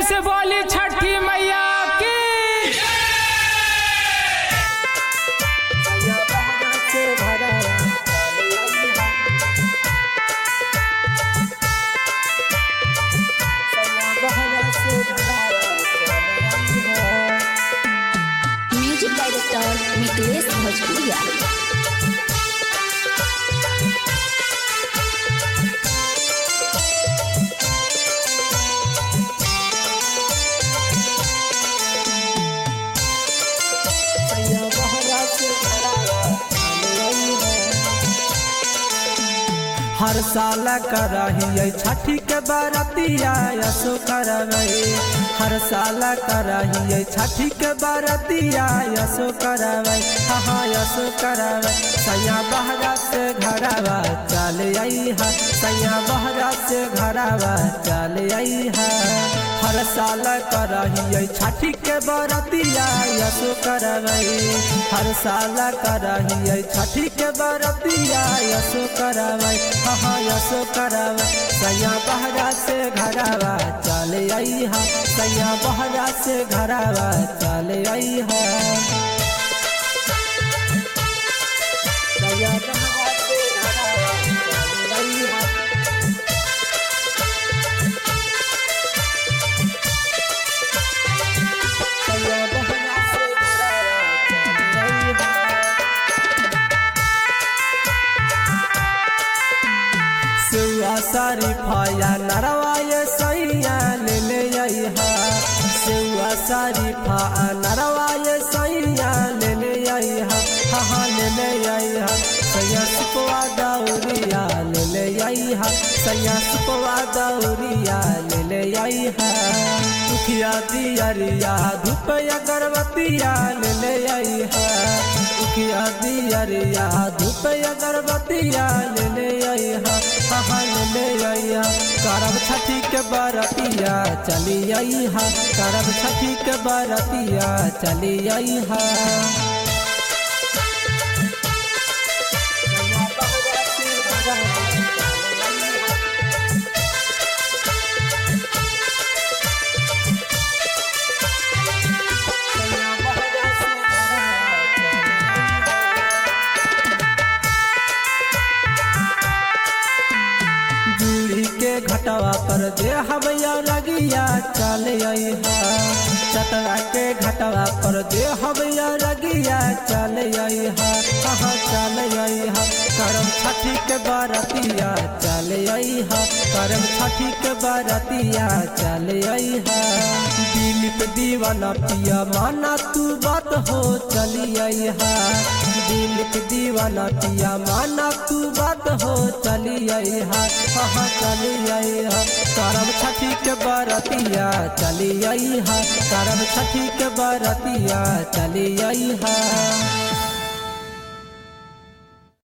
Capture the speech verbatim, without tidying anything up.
से बोली छठी मैया की। म्यूजिक डायरेक्टर मिथिलेश भोजपुरिया। हर साल करही छठी के बरतिया यसो करबै। हर साल करही छठी के बरतिया यसो करबै। हाँ यसो करबै। सैया बहरा से घरवा चल आई है। सैया बहरा से घरवा चल आई है। हर साल करही छठी के बरतिया यसो करबै। हर साल करही छठी के बरतिया यसो करबै। हाँ यसो करबै। सैया बहरा से घरवा चल आई है। सैया बहरा से घरवा चल आई है। सैया बहरा से घरवा चल आई है। सैया बहरा से घरवा चल आई है। सेवा शरीफाया नरवाए सैया ले ले आई है। सेवा शरीफा नरवाए सैया ले ले आई है। हाँ ले ले आई है। सैया सुपवा दौरिया ले ले आई है। सैया सुपवा दौरिया ले ले आई है। उखिया दियरिया धूप अगरबत्तिया ले ले आई है। उखिया दियरिया धूप अगरबत्तिया ले ले आई है। हाँ ले ले आई है। करब छठी के बरतिया चली आई है। करब छठी के बरतिया चली आई है। घटवा पर दे हवैया लगिया चल आई है। चतरा के घटवा पर दे हवैया लगिया चल आई है। कहाँ चल आई है। करम छठी के बरतिया चल आई है। करम छठी के बरतिया चल आई है। दिलीप दीवाना पिया माना तू बात हो चली आई है। दिलीप दीवाना पिया माना तू बात हो चली आई है। हाँ चली आई है। करम छठी के बरतिया चली आई है। करम छठी के बरतिया चली आई है।